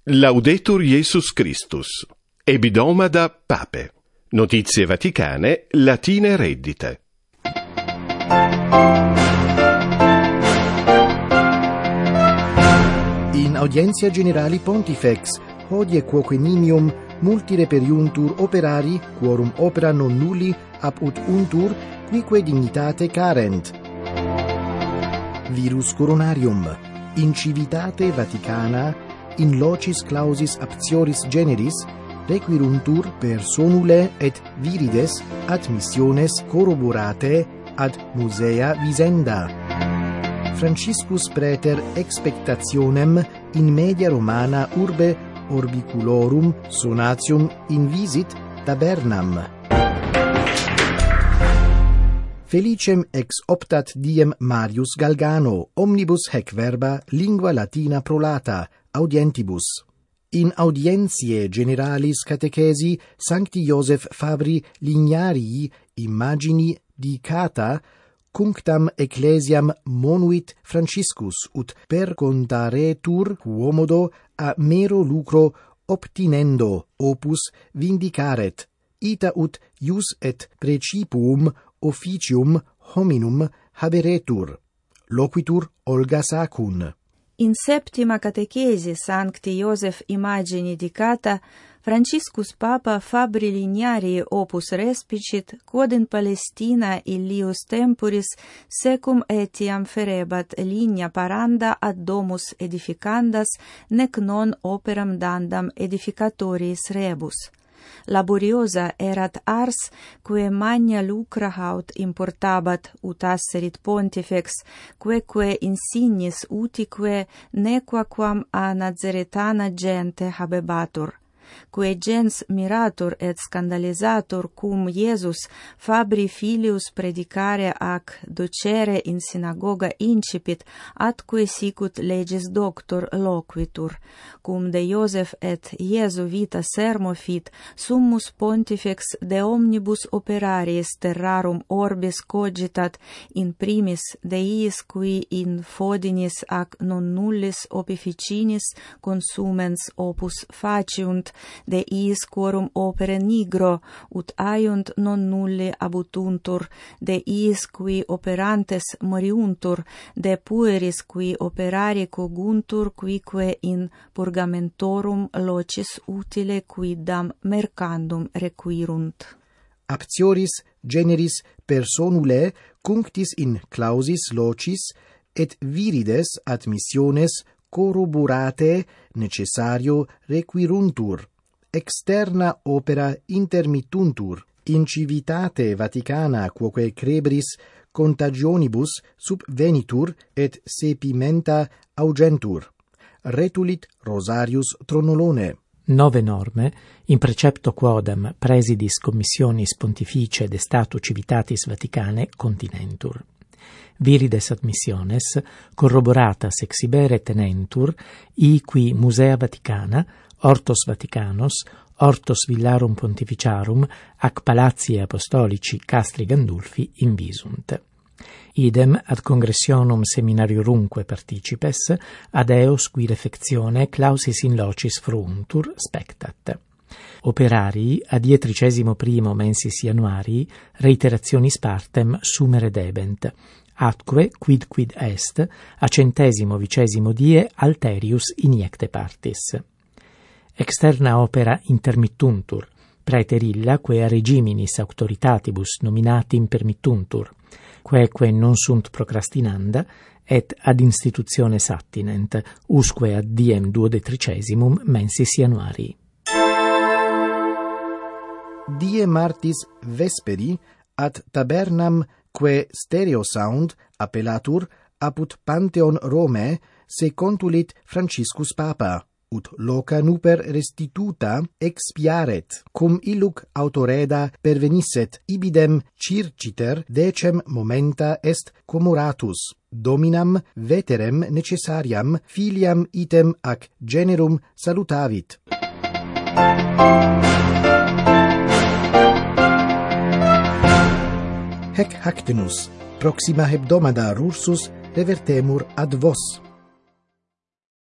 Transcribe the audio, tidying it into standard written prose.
Laudetur Jesus Christus. Ebidomada Pape. Notizie vaticane, latine reddite. In audientia generali pontifex, hodie quoque nimium multi reperiuntur operari, quorum opera non nulli apud untur, quique dignitate carent. Virus coronarium, in civitate Vaticana, in locis clausis aptioris generis, requiruntur personulae et virides admissiones corroborate ad musea visenda. Franciscus Praeter expectationem in media Romana urbe orbiculorum sonatium invisit tabernam. Felicem ex optat diem Marius Galgano, omnibus hec verba lingua latina prolata, audientibus. In audientiae generalis catechesi Sancti Joseph Fabri Lignarii immagini dicata cunctam ecclesiam monuit Franciscus ut per condaretur quomodo a mero lucro obtinendo opus vindicaret, ita ut ius et principium officium hominum haberetur. Loquitur Olga Sacun. In septima catechesi Sancti Joseph Imagini Dicata, Franciscus Papa Fabri Lignarii opus respicit, quod in Palestina illius temporis secum etiam ferebat ligna paranda ad domus edificandas, nec non operam dandam edificatoris rebus. Laboriosa erat ars, quae magna lucra haud importabat, ut asserit pontifex, quaeque insignis utique nequaquam a Nazaretana gente habebatur. Quae gens miratur et scandalizatur cum Iesus Fabri filius predicare ac docere in synagoga incipit, atque sicut legis doctor loquitur, cum de Iosef et Iesu vita sermo fit, summus pontifex de omnibus operaries terrarum orbis cogitat, in primis Deis qui in fodinis ac non nullis opificinis consumens opus faciunt, Deis quorum opere nigro, ut aiunt non nulli abutuntur, Deis qui operantes moriuntur, de pueris qui operari coguntur, quique in purgamentorum locis utile quidam mercandum requirunt. Aptioris generis personulae cunctis in clausis locis et virides admissiones corroborate necessario requiruntur, externa opera intermittuntur, in civitate Vaticana quoque crebris contagionibus subvenitur et sepimenta augentur. Retulit Rosarius Tronolone. 9 norme in precepto quodam presidis commissionis pontificie de statu civitatis Vaticanae continentur. Virides admissiones corroboratas exhibere tenentur qui Musea Vaticana, Ortos Vaticanos, Ortos Villarum Pontificiarum, ac Palazzi Apostolici Castri Gandulfi invisunt. Idem ad congressionum seminariorumque participes, ad eos qui refectione clausis in locis fruuntur spectat. Operarii ad 31 mensis Januarii reiterationis partem sumere debent, atque quid est a 120 die alterius iniecte partis. Externa opera intermittuntur, praeterilla quae regiminis auctoritatibus nominatim permittuntur, quaeque non sunt procrastinanda, et ad institutiones attinent, usque ad diem 12 mensis Januarii. Die martis vesperi ad tabernam quae stereo sound appellatur apud Pantheon Romae se contulit Franciscus Papa, ut loca nuper restituta expiaret, cum illuc autoreda pervenisset ibidem circiter decem momenta est commoratus, dominam veterem necessariam filiam item ac generum salutavit. Hec hactenus, proxima hebdomada rursus revertemur ad vos.